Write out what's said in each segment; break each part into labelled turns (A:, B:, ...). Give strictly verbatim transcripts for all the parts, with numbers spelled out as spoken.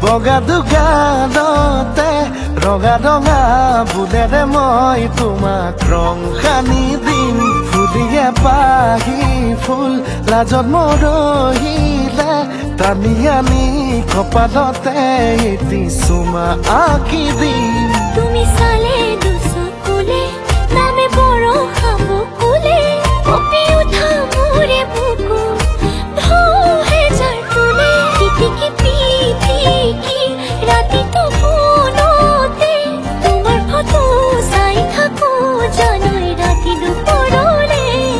A: বগা দুগালতে ৰঙা ৰঙা বুলেৰে মই তোমাক ৰং সানি দিম ফুলিয়ে পাহি ফুল লাজত মৰহিলে টানি আনি কপালতে এটি চুমা আঁকি দিম
B: তুমি চালে দুচকুলে নামে বৰ হাবুকুলে কঁপি উঠা মোৰে বুকু ঢৌহে যাৰ তোলে টিটিকি পিটিকি ৰাতিটো ফোনতে তোমাৰ ফটো চাই থাকো জানৈ ৰাতি দুপৰলে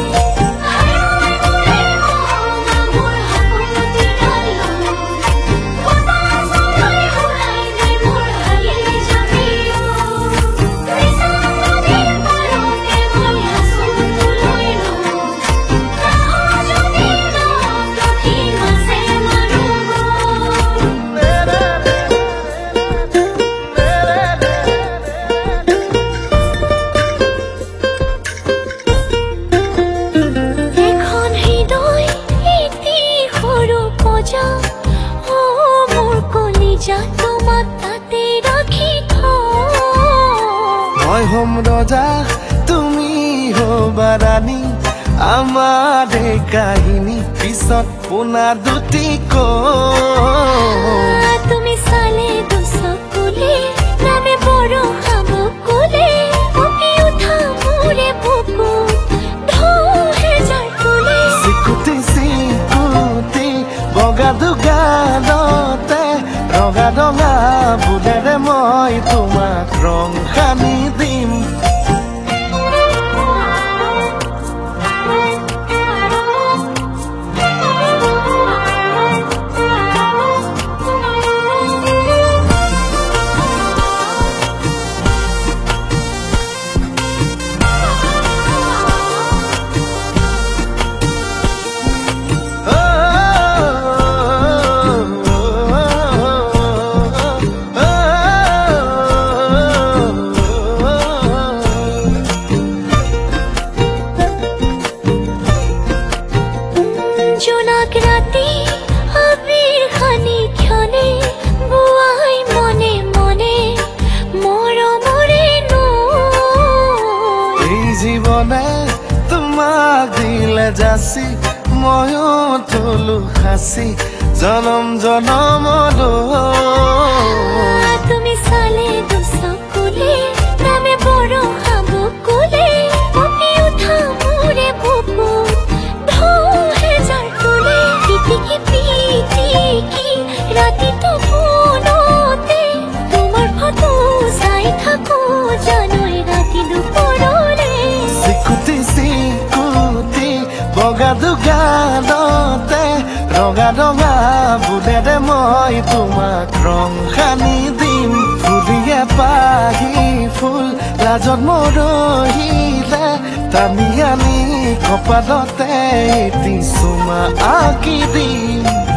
A: মই হম ৰজা তুমি হবা ৰাণী আমাৰ এই কাহিনী পিছত পোনা দুটি
B: তুমি চালে দুচকুলে নামে বৰ হাবুকুলে কঁপি উঠা মোৰে বুকু ঢৌহে যাৰ তোলে
A: চিকুটি চিকুটি বগা দুগালতে ৰঙা ৰঙা বুলেৰে মই তোমাক ৰং সানি দিম
B: জোনাক ৰাতি আবিৰ খানি ক্ষণে বুৱাই মনে মনে মৰমৰে নৈ
A: এই জীৱনে তোমাক দিলে যাচি ময়ো থলো সাঁচি জনম জনমলৈ
B: তুমি চালে দুচকুলে নামে বৰ হাবুকুলে কঁপি উঠা মোৰে বুকু ঢৌহে যাৰ তোলে টিটিকি পিটিকি ৰাতিটো ফোনতে তোমাৰ ফটো চাই থাকো জানৈ ৰাতি দুপৰলে
A: চিকুটি চিকুটি বগা দুগালতে ৰঙা ৰঙা বুলেৰে মই তোমাক ৰং সানি দিম ফুলিয়ে পাহি ফুল লাজত মৰহিলে টানি আনি কপালতে এটি চুমা আঁকি দিম